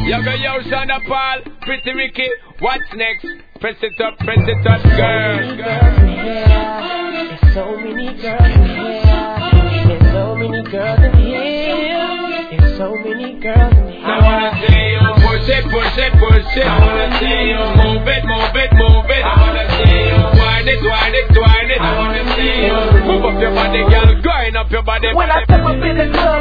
Yo, Shonda Paul, Pretty Ricky, what's next? Press it up, girl. There's so many girls in here. There's so many girls in here. There's so many girls in here. I wanna see you push it. I wanna see you move it. I wanna see you wind it. I wanna see you move up your body, girl, grind up your body. When I step up in the club,